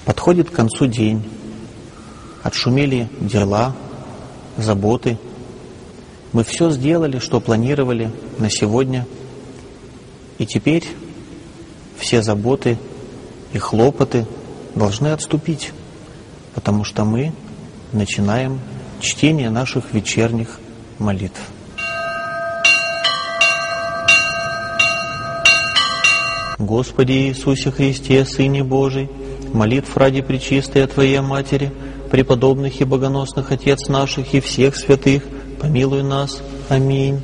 Подходит к концу день, отшумели дела, заботы. Мы все сделали, что планировали на сегодня, и теперь все заботы и хлопоты должны отступить, потому что мы начинаем чтение наших вечерних молитв. Господи Иисусе Христе, Сыне Божий, молитв ради пречистой Твоей Матери, преподобных и богоносных Отец наших и всех святых, помилуй нас. Аминь.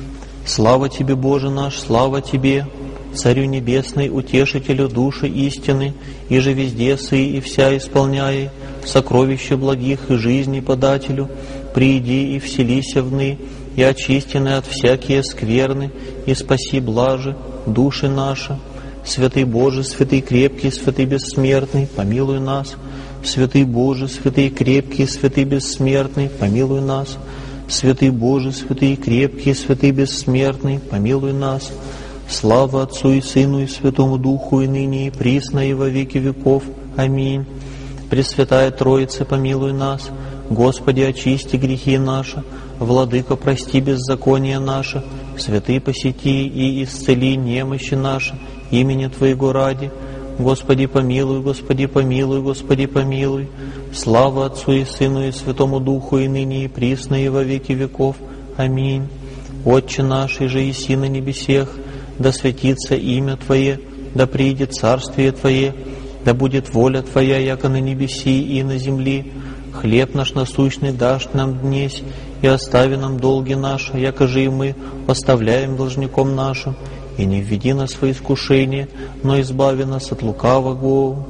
Слава Тебе, Боже наш, слава Тебе, Царю Небесный, Утешителю души истины, и же везде сы и вся исполняй, сокровище благих и жизни подателю, прииди и вселися вны, и очистены от всякие скверны, и спаси блажи души наши. Святый Боже, святый крепкий, святый бессмертный, помилуй нас. Святый Боже, святый крепкий, святый бессмертный, помилуй нас. Святый Боже, святый крепкий, святый бессмертный, помилуй нас. Слава Отцу и Сыну и Святому Духу, и ныне, и присно, и во веки веков. Аминь. Пресвятая Троица, помилуй нас. Господи, очисти грехи наши. Владыка, прости беззаконие наше. Святый, посети и исцели немощи наши имени Твоего ради. Господи, помилуй, Господи, помилуй, Господи, помилуй. Слава Отцу и Сыну и Святому Духу, и ныне, и присно, и во веки веков. Аминь. Отче наш, и же еси на небесех, да святится имя Твое, да приидет царствие Твое, да будет воля Твоя, яко на небеси и на земли. Хлеб наш насущный дашь нам днесь, и остави нам долги наши, яко же и мы оставляем должником нашим. И не введи нас во искушение, но избави нас от лукавого.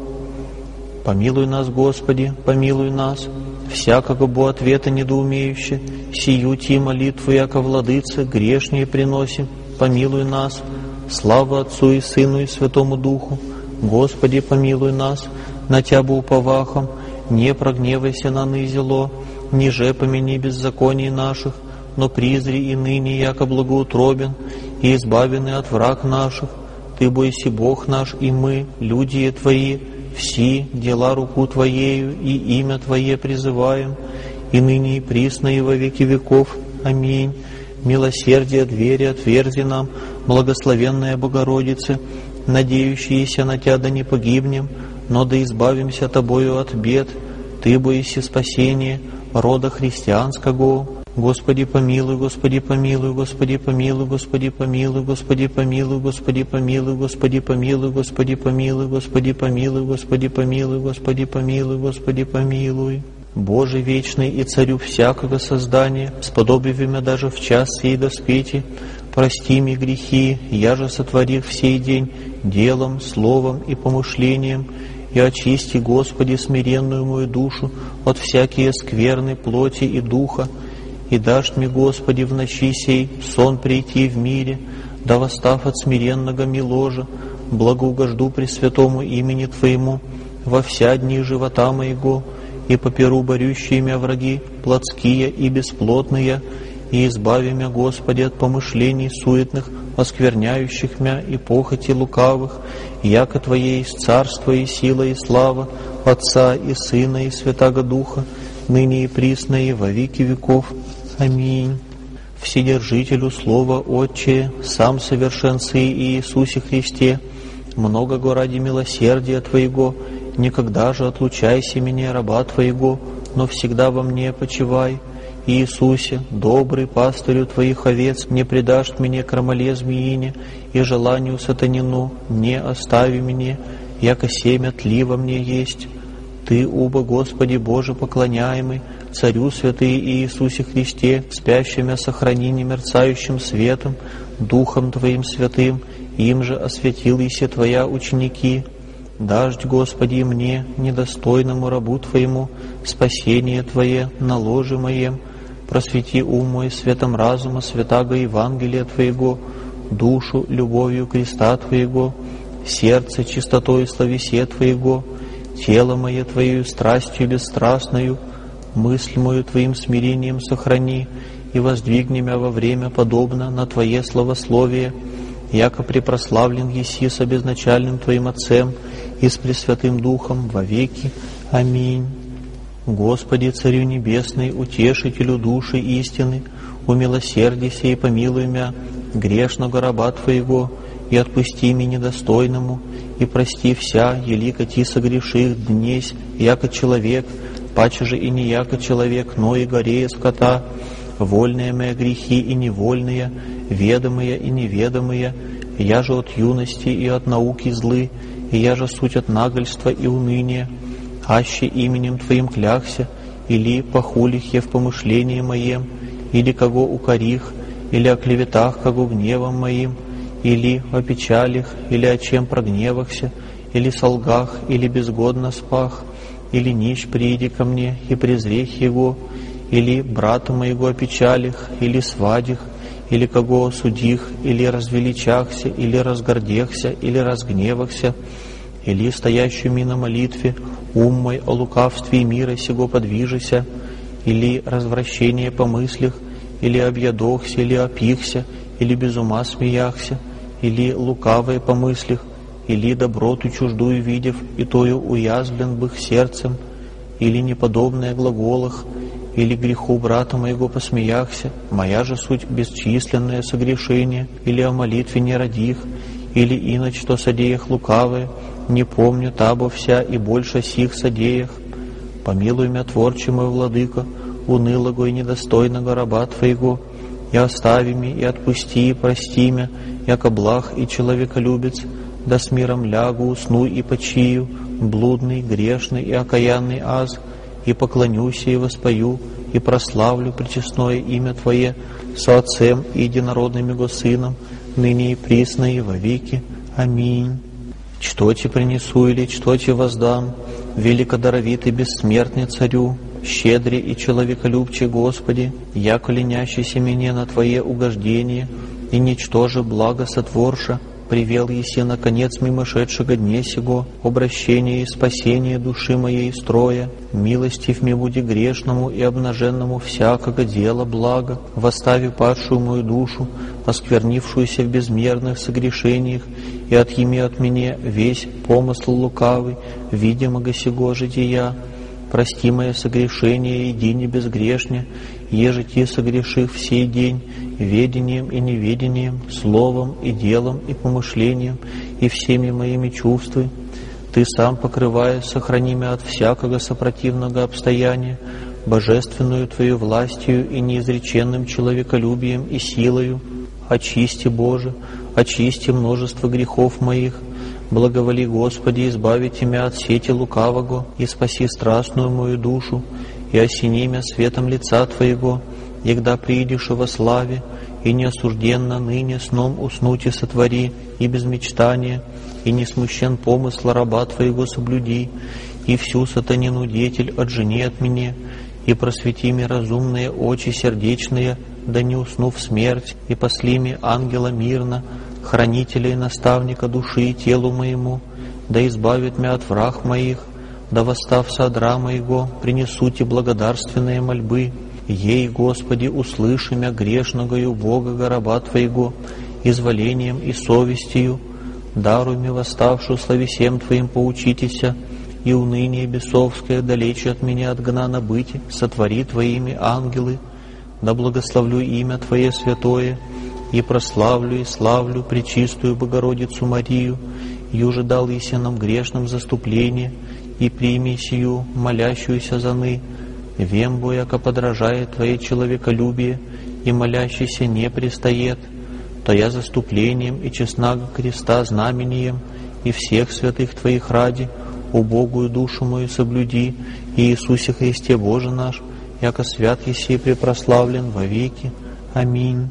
Помилуй нас, Господи, помилуй нас, всякого бо ответа недоумеюще, сию Ти молитву, яко владыце, грешнее приносим, помилуй нас. Слава Отцу и Сыну и Святому Духу. Господи, помилуй нас, на Тябу уповахом, не прогневайся на нызело, ниже помяни беззаконий наших, но призри и ныне, яко благоутробен, и избавены от враг наших. Ты бойся Бог наш, и мы, люди Твои, все дела руку Твоею и имя Твое призываем, и ныне и присно, и во веки веков. Аминь. Милосердие двери отверзи нам, благословенная Богородице, надеющиеся на Тя да не погибнем, но да избавимся Тобою от бед. Ты бойся спасения рода христианского. Господи помилуй, Господи помилуй, Господи помилуй, Господи помилуй, Господи помилуй, Господи помилуй, Господи помилуй, Господи помилуй, Господи помилуй, Господи помилуй, Господи помилуй, Господи помилуй. Боже вечный и Царю всякого создания, сподоби меня даже в час сей доспети, прости ми грехи, я же сотворив в сей день делом, словом и помышлением, и очисти, Господи, смиренную мою душу от всякие скверны плоти и духа, и дашь мне, Господи, в ночи сей сон прийти в мире, да восстав от смиренного ми ложа, благоугожду пресвятому имени Твоему во вся дни живота моего, и поперу борющие мя враги, плотские и бесплотные, и избави мя, Господи, от помышлений суетных, оскверняющих мя и похоти лукавых, яко Твое есть царство и сила и слава Отца и Сына и Святаго Духа, ныне и присно и во веки веков. Аминь. Вседержителю Слова Отче, сам совершен Сы и Иисусе Христе, многого ради милосердия Твоего, никогда же отлучайся меня, раба Твоего, но всегда во мне почивай. Иисусе, добрый пастырю Твоих овец, не предашь меня крамоле змеине, и желанию сатанину не остави меня, яко семя тли во мне есть. Ты, уба, Господи Боже поклоняемый, Царю святый Иисусе Христе, спящими сохрани немерцающим светом, Духом Твоим святым, им же осветил еси Твоя ученики. Дождь, Господи, мне, недостойному рабу Твоему, спасение Твое на ложе моем, просвети ум мой светом разума, святаго Евангелия Твоего, душу любовью креста Твоего, сердце чистотой словесе Твоего, тело мое Твоею страстью бесстрастною, мысль мою Твоим смирением сохрани, и воздвигни мя во время подобно на Твое славословие, яко препрославлен еси с обезначальным Твоим Отцем и с Пресвятым Духом во веки. Аминь. Господи, Царю Небесный, Утешителю души истины, умилосердися и помилуй мя, грешного раба Твоего, и отпусти меня недостойному, и прости вся, елико Ти согреших днесь, яко человек, паче же и не яко человек, но и горея скота, вольные мои грехи и невольные, ведомые и неведомые, я же от юности и от науки злы, и я же суть от нагольства и уныния, аще именем Твоим клякся, или похулих я в помышлении моем, или кого укорих, или о клеветах, кого гневом моим, или о печалях, или о чем прогневахся, или солгах, или безгодно спах, или нищ прииди ко мне и презрех его, или брата моего о печалях, или свадях, или кого осудих, или развеличахся, или разгордехся, или разгневахся, или стоящую ми на молитве, ум мой о лукавстве мира сего подвижися, или развращение по мыслях, или объядохся, или опихся, или без ума смеяхся, или лукавое по мыслях, или доброту чуждую видев, и тою уязвлен бых сердцем, или неподобное глаголах, или греху брата моего посмеяхся, моя же суть бесчисленное согрешение, или о молитве не родих, или иначе что содеях лукавое, не помню табо вся и больше сих содеях. Помилуй мя, творче мой владыка, унылого и недостойного раба Твоего, и остави ми, и отпусти, и прости мя, яко благ и человеколюбец, да с миром лягу, усну и почию, блудный, грешный и окаянный аз, и поклонюся и воспою, и прославлю пречестное имя Твое со Отцем и единородным Его Сыном, ныне и присно и во веки. Аминь. Что Ти принесу или что Ти воздам, великодаровитый бессмертный Царю, щедрый и человеколюбчий Господи, яко ленящийся мне на Твое угождение, и ничтоже благо сотворша, привел еси наконец мимошедшего дне сего, обращение и спасение души моей строя, милостив ми буди грешному и обнаженному всякого дела блага, восстави падшую мою душу, осквернившуюся в безмерных согрешениях, и отъеми от меня весь помысл лукавый, видимого сего жития. Прости мое согрешение, иди не безгрешне, еже Ти согреших в сей день, ведением и неведением, словом и делом и помышлением, и всеми моими чувствами. Ты сам, покрывая, сохрани меня от всякого сопротивного обстояния, божественную Твою властью и неизреченным человеколюбием и силою. Очисти, Боже, очисти множество грехов моих. Благоволи, Господи, избавите меня от сети лукавого, и спаси страстную мою душу, и осени меня светом лица Твоего, егда приидешь во славе, и неосужденно ныне сном уснуть и сотвори, и без мечтания, и не смущен помысла раба Твоего соблюди, и всю сатанину детель отжени от меня, и просвети ми разумные очи сердечные, да не усну в смерть, и посли ми ангела мирно, хранителя и наставника души и телу моему, да избавит меня от враг моих, да восстав со одра моего, принесути благодарственные мольбы. Ей, Господи, услыши мя грешногою Бога раба Твоего, изволением и совестью, даруй мне восставшую славесем Твоим поучитеся, и уныние бесовское далече от меня отгнано быть, сотвори Твоими ангелы, да благословлю имя Твое святое, и прославлю и славлю Пречистую Богородицу Марию, юже дал еси нам грешным заступление, и прими сию, молящуюся за ны, вембу, яко подражает Твое человеколюбие, и молящийся не пристает, то я заступлением и честного креста знамением, и всех святых Твоих ради, убогую душу мою соблюди, и Иисусе Христе Боже наш, яко свят еси препрославлен во веки. Аминь.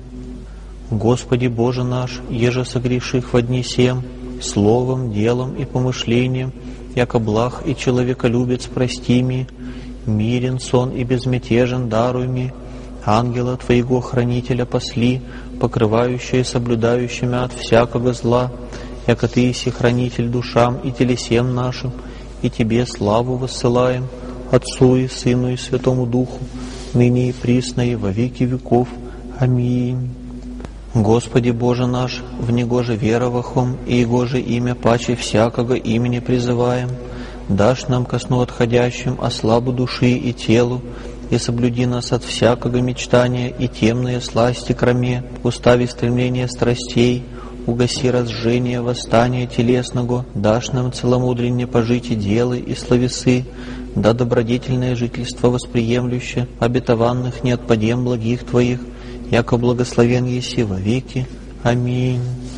Господи Боже наш, еже согреших во дни сем, словом, делом и помышлением, яко благ и человеколюбец прости ми, мирен сон и безмятежен даруй ми, ангела Твоего хранителя посли, покрывающие и соблюдающими от всякого зла, яко Ты еси хранитель душам и телесем нашим, и Тебе славу воссылаем, Отцу и Сыну и Святому Духу, ныне и присно и во веки веков. Аминь. Господи Боже наш, в Него же веровахом, и Его же имя паче всякого имени призываем, дашь нам ко сну отходящим ослабу души и телу, и соблюди нас от всякого мечтания и темные сласти кроме, устави стремления страстей, угаси разжение восстания телесного, дашь нам целомудренне пожить и делы и словесы, да добродетельное жительство восприемлюще, обетованных не отпадем благих Твоих, яко благословен еси во веки. Аминь.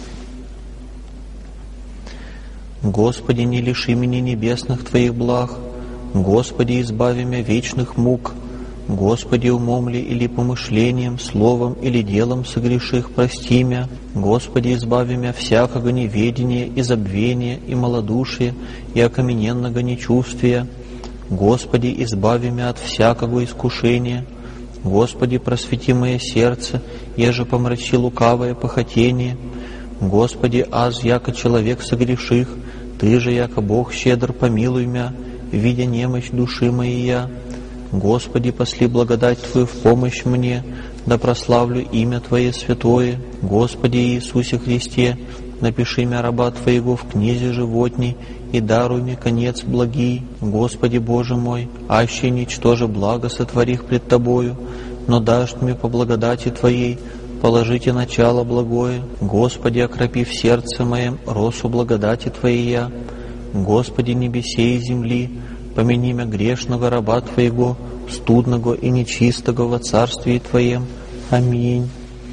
Господи, не лиши меня небесных Твоих благ, Господи, избави меня вечных мук, Господи, умом ли или помышлением, словом или делом согреших, прости мя. Господи, избави мя всякого неведения и забвения и малодушия и окамененного нечувствия. Господи, избави мя от всякого искушения. Господи, просвети мое сердце, еже помрачи лукавое похотение. Господи, аз яко человек согреших, Ты же, яко Бог щедр, помилуй мя, видя немощь души моей я. Господи, посли благодать Твою в помощь мне, да прославлю имя Твое святое. Господи Иисусе Христе, напиши мя раба Твоего в книзе животней и даруй мне конец благий. Господи Боже мой, аще ничтоже благо сотворих пред Тобою, но дашь мне по благодати Твоей положите начало благое. Господи, окропи в сердце моем росу благодати Твоей я. Господи, небесей и земли, помяни мя грешного раба Твоего, студного и нечистого во Царствии Твоем. Аминь.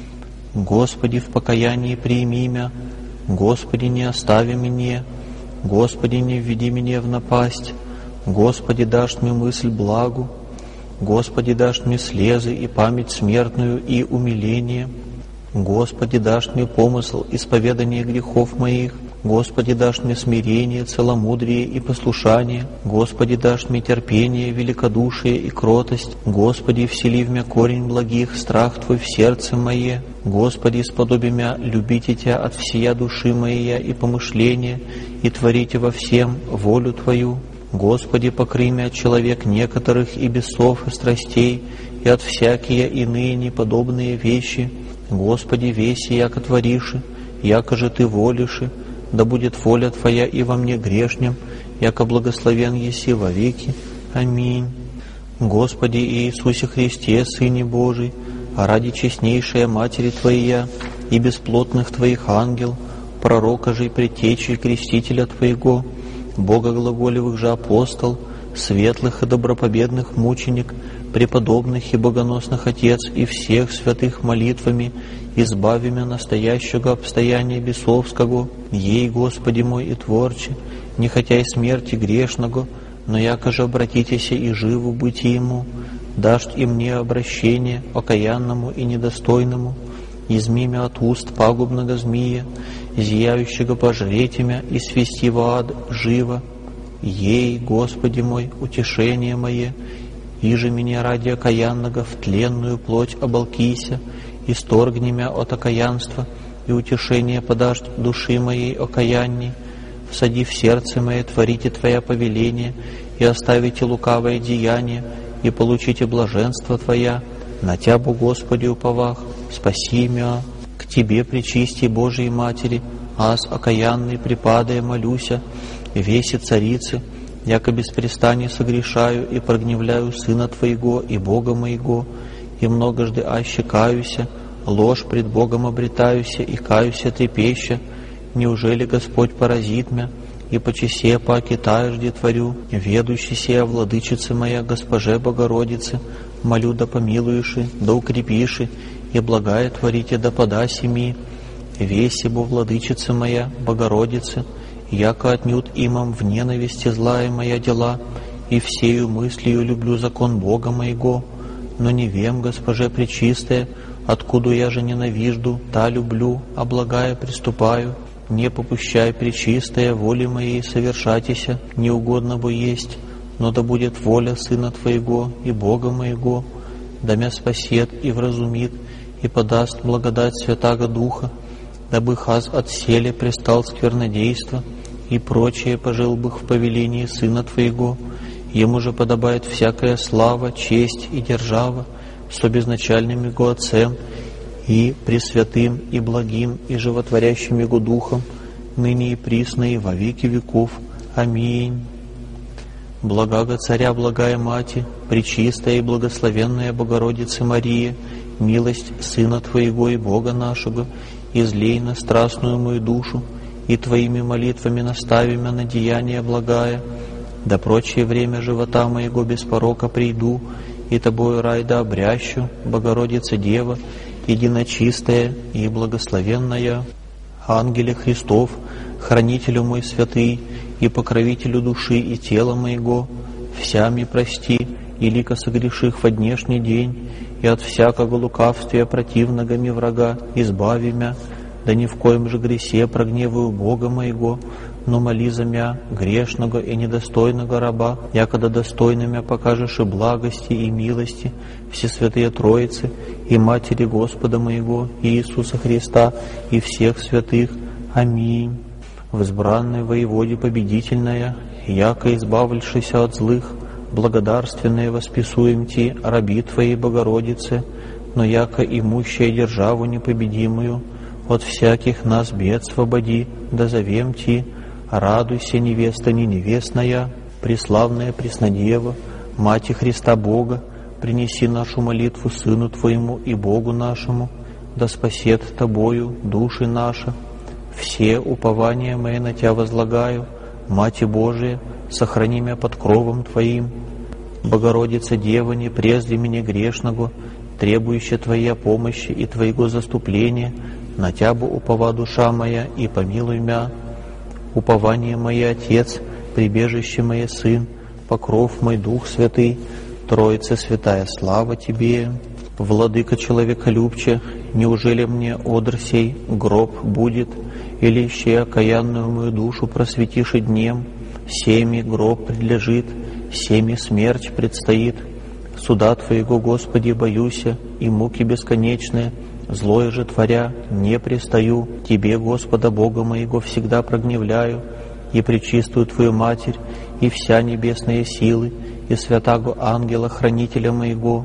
Господи, в покаянии прими мя, Господи, не остави меня, Господи, не введи меня в напасть, Господи, дашь мне мысль благу, Господи, дашь мне слезы и память смертную и умиление, Господи, дашь мне помысл исповедания грехов моих, Господи, дашь мне смирение, целомудрие и послушание, Господи, дашь мне терпение, великодушие и кротость, Господи, всели в мя корень благих, страх Твой в сердце мое, Господи, сподоби мя любите Тя от всея души моей и помышления, и творите во всем волю Твою. Господи, покрый мя человек некоторых и бесов и страстей, и от всякие иные неподобные вещи. Господи, веси, яко твориши, яко же Ты волиши, да будет воля Твоя и во мне грешнем, яко благословен еси во веки. Аминь. Господи Иисусе Христе, Сыне Божий, а ради честнейшей Матери Твоя и бесплотных Твоих ангел, пророка же и предтечи и крестителя Твоего, Бога глаголевых же апостол, светлых и добропобедных мученик, преподобных и богоносных Отец и всех святых молитвами, избави мя настоящего обстояния бесовского, ей, Господи мой и Творче, не хотя и смерти грешного, но яко же обратитеся и живу быть ему, дашь и мне обращение окаянному и недостойному, изми мя от уст пагубного змея, зияющего пожрете мя и свести в ад живо, ей, Господи мой, утешение мое, иже меня ради окаянного в тленную плоть оболкися, исторгни мя от окаянства, и утешение подашь души моей окаянней, всади в сердце мое творите Твоя повеление, и оставите лукавое деяние, и получите блаженство Твоя, на Тябу, Господи, уповах, спаси мя. К Тебе, пречисти Божией Матери, аз окаянный припадая молюся, веси царицы, яко беспрестанно согрешаю и прогневляю Сына Твоего и Бога моего, и многожды аще каюся, ложь пред Богом обретаюся и каюся трепеща. Неужели Господь поразит мя, и по чесе паки тажде творю, ведущий сия владычица моя, Госпоже Богородице, молю да помилуеши, да укрепиши, и благая творите да подаси ми. Веси бо владычица моя, Богородице, яко отнюдь имам в ненависти злая моя дела, и всею мыслью люблю закон Бога моего, но не вем, Госпоже Пречистая, откуда я же ненавижду, та люблю, а благая приступаю. Не попущай, Пречистая, воли моей совершатися, неугодно бы есть, но да будет воля Сына Твоего и Бога моего, да мя спасет и вразумит, и подаст благодать Святаго Духа, дабы хаз от селе пристал сквернодейство, и прочее пожил бы в повелении Сына Твоего. Ему же подобает всякая слава, честь и держава, со безначальным Его Отцем, и пресвятым, и благим, и животворящим Его Духом, ныне и присно, и во веки веков. Аминь. Благаго Царя, благая Мати, пречистая и благословенная Богородица Мария, милость Сына Твоего и Бога нашего, излей на страстную мою душу, и Твоими молитвами настави меня на деяния благая, да прочее время живота моего без порока приду, и Тобою рай да обрящу, Богородица Дева, единочистая и благословенная. Ангеле Христов, хранителю мой святый, и покровителю души и тела моего, всями прости, и лико согреших во днешний день, и от всякого лукавствия противного ми врага избави мя, да ни в коем же гресе прогневаю Бога моего, но моли за мя, грешного и недостойного раба, якогда достойно мя покажешь и благости, и милости, Всесвятые Троицы, и Матери Господа моего, Иисуса Христа, и всех святых. Аминь. Возбранная воеводе победительная, яко избавившися от злых, благодарственное восписуем Ти, раби Твоей Богородице, но яко имущая державу непобедимую, от всяких нас бед свободи, да зовем Ти, радуйся, невеста не невестная, преславная Преснодева, Мати Христа Бога, принеси нашу молитву Сыну Твоему и Богу нашему, да спасет Тобою души наши. Все упования мои на Тя возлагаю, Мати Божия, сохрани меня под кровом Твоим. Богородица Дева, не презри меня грешного, требующая Твоя помощи и Твоего заступления, на Тябу упова душа моя, и помилуй мя. Упование мое Отец, прибежище мое Сын, покров мой Дух Святый, Троица Святая, слава Тебе. Владыка человеколюбче, неужели мне одр сей гроб будет, или еще окаянную мою душу просветишь и днем? Семи гроб предлежит, семи смерть предстоит. Суда Твоего, Господи, боюся, и муки бесконечные, злое же творя, не пристаю. Тебе, Господа Бога моего, всегда прогневляю, и пречистую Твою Матерь, и вся небесные силы, и святаго ангела, хранителя моего.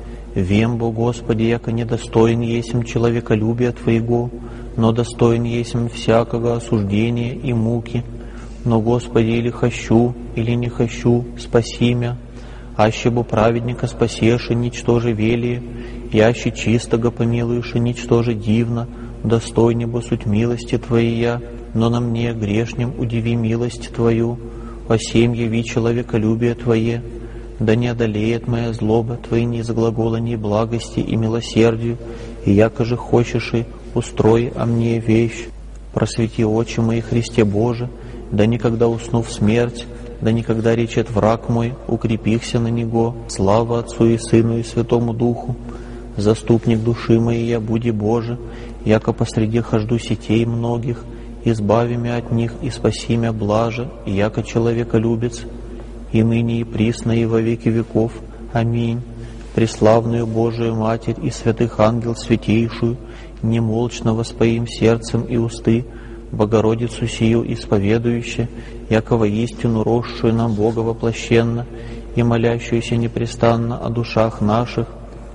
Вембо, Господи, яко недостоин есмь человеколюбия Твоего, но достоин есмь всякого осуждения и муки. Но, Господи, или хочу, или не хочу, спаси мя. Аще бо праведника спасешь, и ничтоже велие, яще чистого помилуешь, и ничтоже дивно, достойне бо суть милости Твоей, но на мне, грешнем, удиви милость Твою, о сем яви человеколюбие Твое. Да не одолеет моя злоба Твои низглаголания благости и милосердию, и яко же хочешь и устрой о мне вещь. Просвети очи мои, Христе Боже, да никогда уснув смерть, да никогда речет враг мой, укрепихся на него. Слава Отцу и Сыну и Святому Духу. Заступник души моей я, буди Боже, яко посреди хожду сетей многих, избави мя от них и спаси мя блаже, и яко человеколюбец, и ныне и присно и во веки веков. Аминь. Преславную Божию Матерь и святых ангел святейшую, немолчно воспоим сердцем и усты, Богородицу сию исповедующе, яко воистину росшую нам Бога воплощенно и молящуюся непрестанно о душах наших.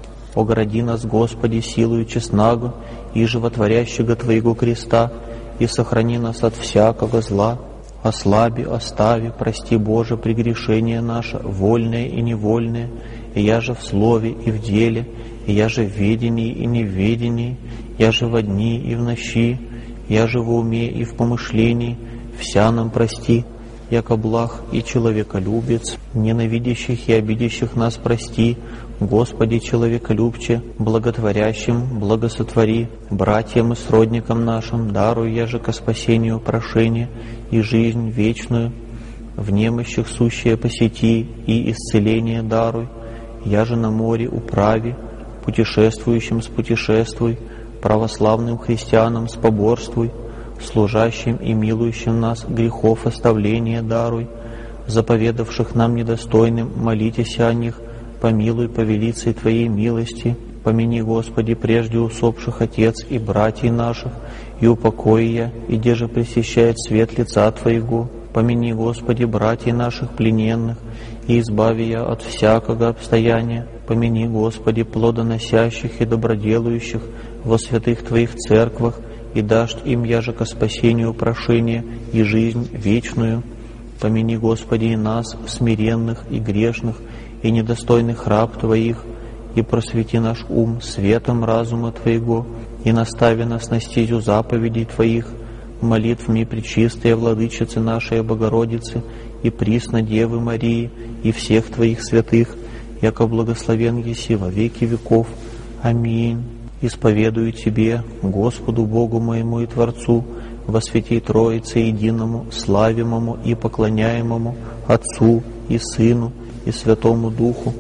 Огради нас, Господи, силою честного и животворящего Твоего креста, и сохрани нас от всякого зла. Ослаби, остави, прости, Боже, прегрешение наше, вольное и невольное, и я же в слове и в деле, и я же в ведении и неведении, я же во дни и в ночи, я же в уме и в помышлении, вся нам прости, яко благ и человеколюбец, ненавидящих и обидящих нас прости, Господи, человеколюбче, благотворящим благосотвори, братьям и сродникам нашим даруй я же ко спасению прошение и жизнь вечную, в немощах сущее посети и исцеление даруй, я же на море управи, путешествующим спутешествуй, православным христианам споборствуй, служащим и милующим нас грехов оставления даруй, заповедавших нам недостойным молитесь о них, помилуй по велицей Твоей милости, помяни, Господи, прежде усопших отец и братьев наших, и упокой я, и где же пресещает свет лица Твоего, помяни, Господи, братьев наших плененных, и избави я от всякого обстояния, помяни, Господи, плодоносящих и доброделающих, во святых Твоих церквах, и дашь им яже ко спасению прошение и жизнь вечную. Помяни, Господи, и нас, смиренных и грешных, и недостойных раб Твоих, и просвети наш ум светом разума Твоего, и настави нас на стезю заповедей Твоих, молитвами пречистой Владычицы нашей Богородицы и присно Девы Марии и всех Твоих святых, яко благословен еси во веки веков. Аминь. Исповедую Тебе, Господу Богу моему и Творцу, во святей Троице единому, славимому и поклоняемому Отцу и Сыну и Святому Духу,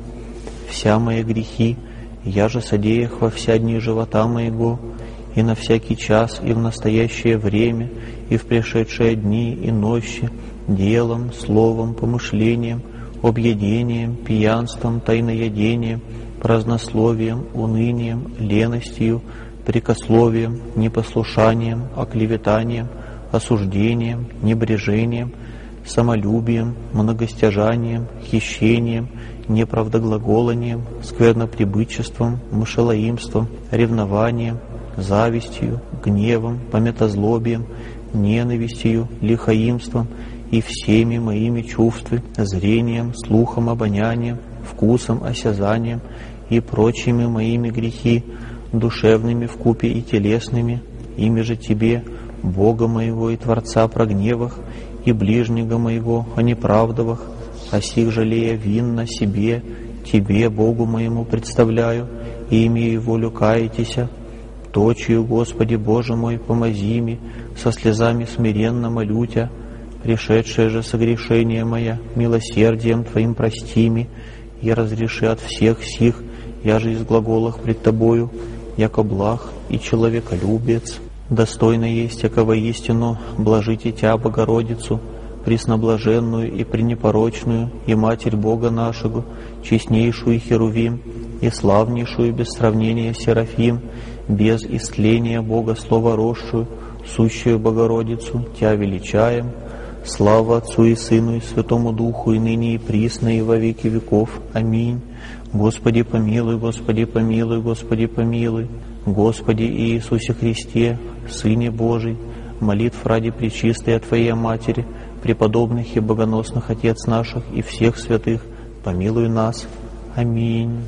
вся мои грехи, я же содеях во вся дни живота моего, и на всякий час, и в настоящее время, и в пришедшие дни и ночи, делом, словом, помышлением, объедением, пьянством, тайноядением, празднословием, унынием, леностью, прекословием, непослушанием, оклеветанием, осуждением, небрежением, самолюбием, многостяжанием, хищением, неправдоглаголанием, сквернопребычеством, мышелоимством, ревнованием, завистью, гневом, пометозлобием, ненавистью, лихоимством и всеми моими чувствами, зрением, слухом, обонянием, вкусом, осязанием и прочими моими грехи, душевными вкупе и телесными, ими же Тебе, Бога моего и Творца, прогневах, и ближнего моего о неправдовах, о сих жалея винно себе, Тебе, Богу моему, представляю, и имею волю каятися, точию, Господи Боже мой, помози ми, со слезами смиренно молю Тя, пришедшее же согрешение мое, милосердием Твоим прости ми, и разреши от всех сих, я же из глаголах пред Тобою, яко благ и человеколюбец. Достойно есть, яко воистину блажите Тя, Богородицу, пресноблаженную и пренепорочную, и Матерь Бога нашего, честнейшую Херувим, и славнейшую без сравнения Серафим, без истления Бога Слова росшую, сущую Богородицу, Тя величаем. Слава Отцу и Сыну и Святому Духу, и ныне и присно, и во веки веков. Аминь. Господи помилуй, Господи помилуй, Господи помилуй. Господи Иисусе Христе, Сыне Божий, молитв ради пречистой Твоей Матери, преподобных и богоносных Отец наших и всех святых, помилуй нас. Аминь.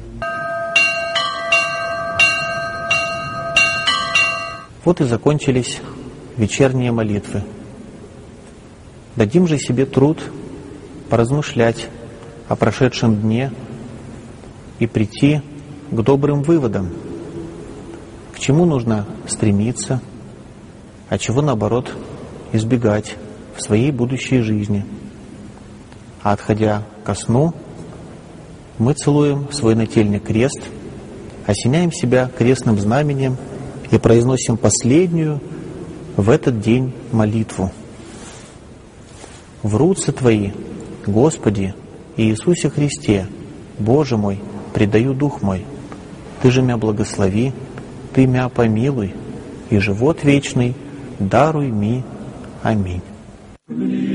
Вот и закончились вечерние молитвы. Дадим же себе труд поразмышлять о прошедшем дне и прийти к добрым выводам, к чему нужно стремиться, а чего, наоборот, избегать в своей будущей жизни. А отходя ко сну, мы целуем свой нательный крест, осеняем себя крестным знаменем и произносим последнюю в этот день молитву. В руцы Твои, Господи Иисусе Христе, Боже мой, предаю дух мой. Ты же мя благослови, Ты мя помилуй, и живот вечный даруй ми. Аминь.